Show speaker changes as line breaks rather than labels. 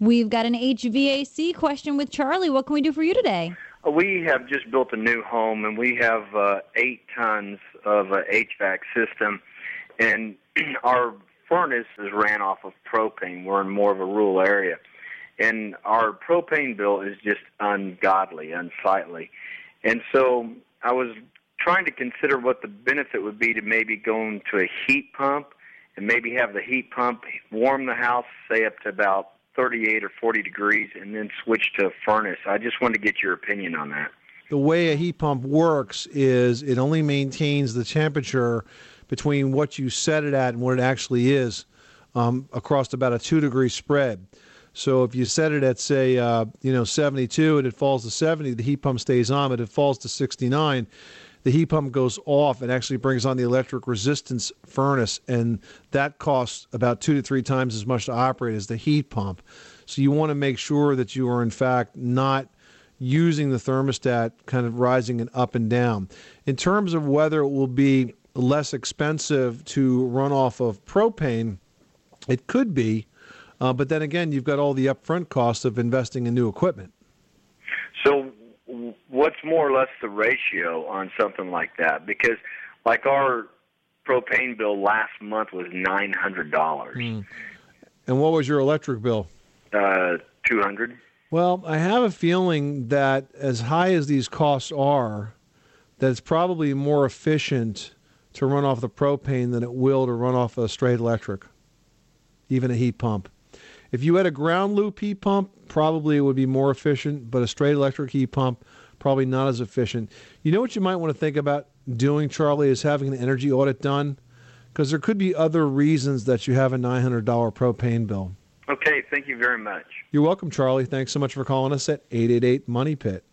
We've got an HVAC question with Charlie. What can we do for you today?
We have just built a new home, and we have 8 tons of HVAC system, and our furnace is ran off of propane. We're in more of a rural area, and our propane bill is just ungodly, unsightly. And so I was trying to consider what the benefit would be to maybe going to a heat pump and maybe have the heat pump warm the house, say up to about 38 or 40 degrees, and then switch to a furnace. I just wanted to get your opinion on that.
The way a heat pump works is it only maintains the temperature between what you set it at and what it actually is across about a 2-degree spread. So if you set it at, say, 72 and it falls to 70, the heat pump stays on. But if it falls to 69, the heat pump goes off and actually brings on the electric resistance furnace, and that costs about 2 to 3 times as much to operate as the heat pump. So you want to make sure that you are, in fact, not using the thermostat kind of rising and up and down. In terms of whether it will be less expensive to run off of propane, it could be, but then again, you've got all the upfront costs of investing in new equipment.
So what's more or less the ratio on something like that? Because like our propane bill last month was $900.
And what was your electric bill?
$200.
Well, I have a feeling that as high as these costs are, that it's probably more efficient to run off the propane than it will to run off a straight electric, even a heat pump. If you had a ground loop heat pump, probably it would be more efficient, but a straight electric heat pump, probably not as efficient. You know what you might want to think about doing, Charlie, is having an energy audit done, because there could be other reasons that you have a $900 propane bill.
Okay, thank you very much.
You're welcome, Charlie. Thanks so much for calling us at 888-MONEY-PIT.